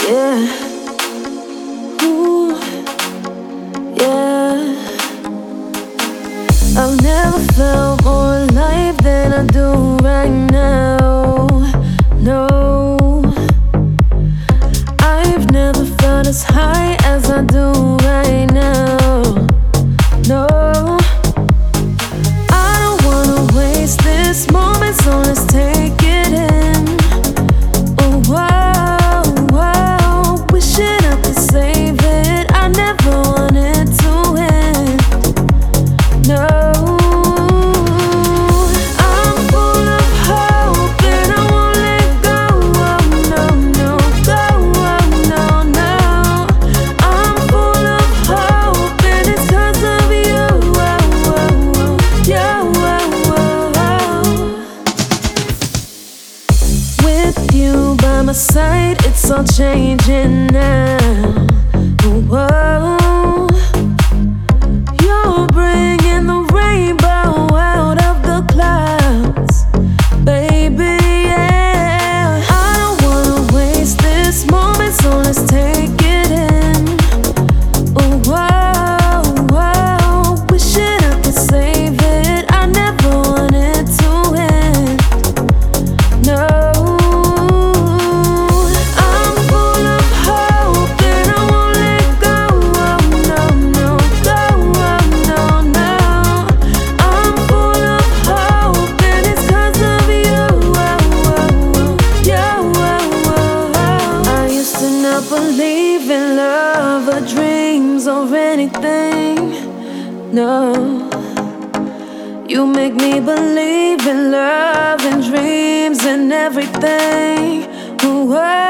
Yeah, ooh, yeah. I've never felt more alive than I do right now. No, I've never felt as high as I do right now. No, I don't wanna waste this moment, so let's take it in. Oh, whoa, whoa, wishing I could save it. I never wanted to end. No, I'm full of hope and I won't let go. Oh, no, no, go. Oh, no, no. I'm full of hope and it's 'cause of you. Oh, oh, oh. You, oh, oh, oh. With you by my side, it's all changing now. Whoa, you're bringing the rainbow out of the clouds, baby, yeah. I don't wanna waste this moment, so let's take it in. Oh, whoa, whoa, wishing I could save it. I never wanted to end. No, I'm full of hope and I won't let go. Oh, no, no, go. Oh, no, no. I'm full of hope and it's 'cause of you. Oh, oh, oh. You, oh, oh, oh. I used to not believe in love or dreams or anything. No, you make me believe in love and dreams and everything. Whoa.